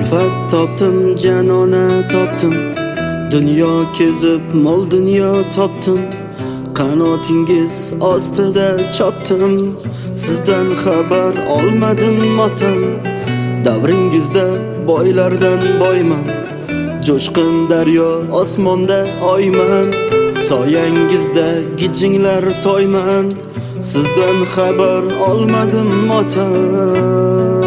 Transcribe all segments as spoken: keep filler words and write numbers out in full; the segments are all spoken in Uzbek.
Ulfat topdim, janona topdim, dunyo kezib mol dunyo topdim. Qanotingiz ostida chopdim, sizdan xabar olmadim otam. Davringizda boylardan boyman, jo'shqin daryo osmonda oyman. Soyangizda gijinglar toyman, sizdan xabar olmadim otam.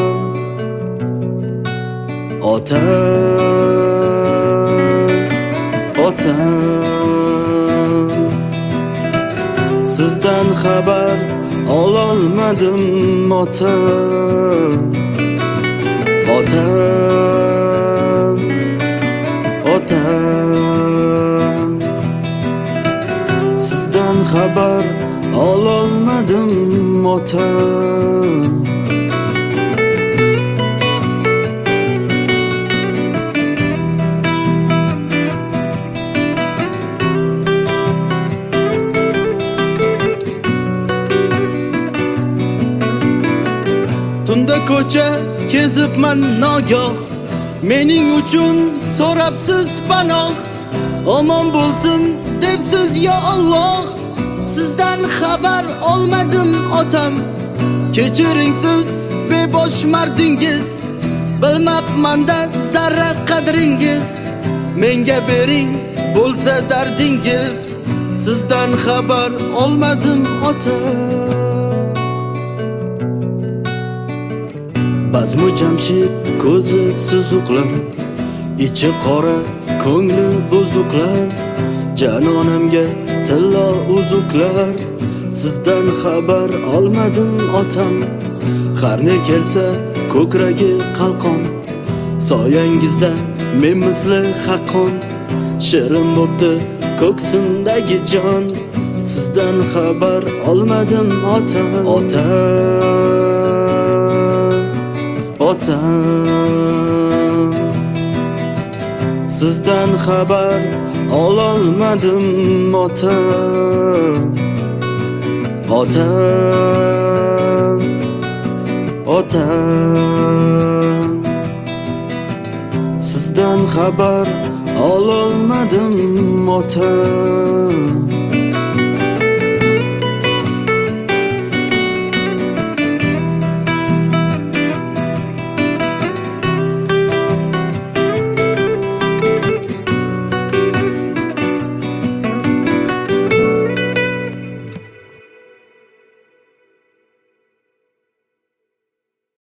Otam, otam, sizdan xabar ololmadim otam. Otam, otam, sizdan xabar ololmadim otam. Tunda ko'cha kezibman nogoh, mening uchun so'rabsiz panoh. Omon bo'lsin debsiz ya Alloh, sizdan xabar olmadim otam. Kechiring siz bebosh mardingiz, bilmabmanda zarra qadringiz. Menga bering bo'lsa dardingiz, sizdan xabar olmadim otam. Bazmu Jamshid ko'zi suzuqlar, ichi qora ko'ngli buzuqlar. Janonamga tilla uzuqlar, sizdan xabar olmadim otam. Qarni kelsa ko'kragi qalqon, soyangizda men misli haqqon. Shirin bo'pti ko'ksimdagi jon, sizdan xabar olmadim otam. Otam, otam, sizdan xabar ololmadim otam. Otam, otam, sizdan xabar ololmadim otam.